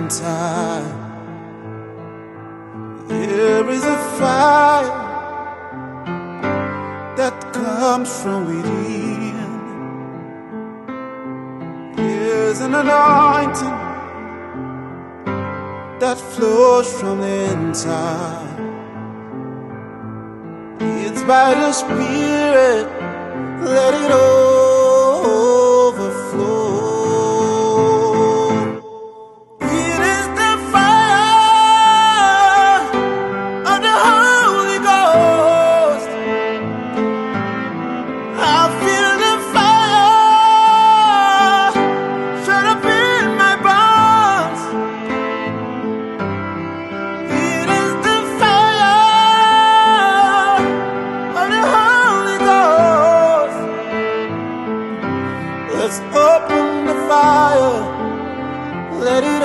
inside. There is a fire that comes from within. There's an anointing that flows from the inside. It's by the Spirit, let it overflow. It is the fire of the Holy Ghost. I feel the fire shut up in my bones. It is the fire of the Holy Ghost. Let's open the fire, let it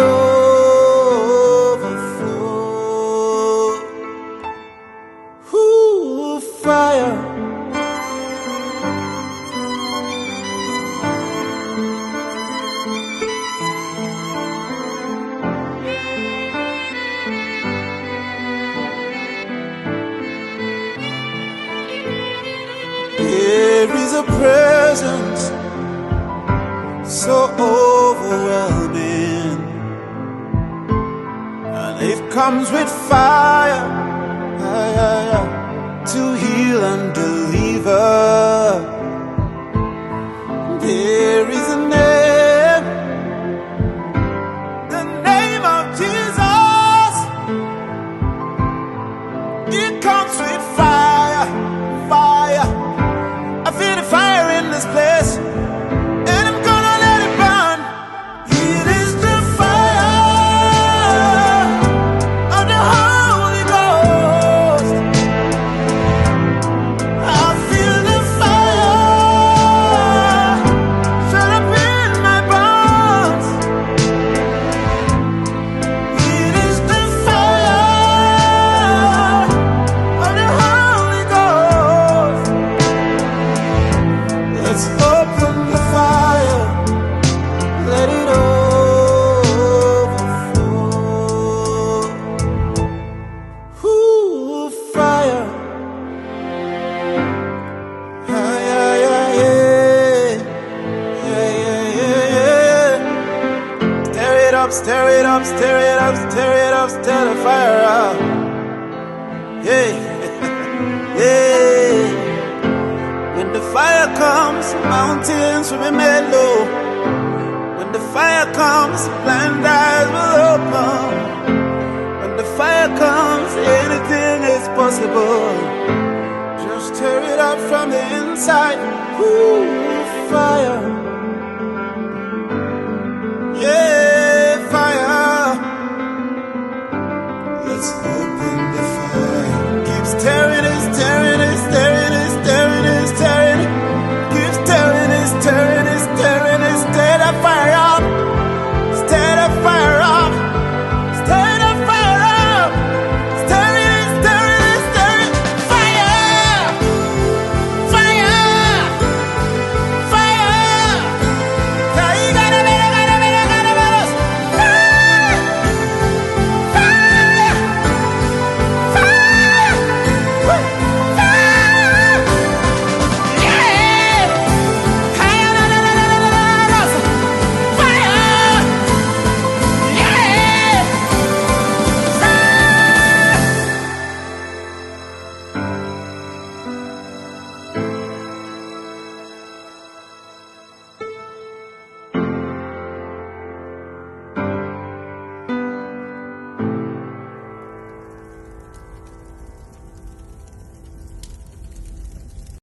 overflow. Ooh, fire. There is a presence so overwhelming, and it comes with fire to heal and deliver. There is a name, the name of Jesus. It comes with fire, fire. I feel the fire in this place, and I'm gonna let it burn. It is the fire of the Holy Ghost. I feel the fire shut up in my bones. It is the fire of the Holy Ghost. Let's open the fire, let it overflow. Ooh, fire. Yeah, yeah, yeah, yeah. Yeah, yeah, yeah, yeah. Stir it up, stir it up, stir it up, stir it up, stir the fire up. Yeah, yeah. When the fire comes, mountains will be made low. When the fire comes, blind eyes will open. When the fire comes, anything is possible. Just stir it up from the inside. Ooh, fire.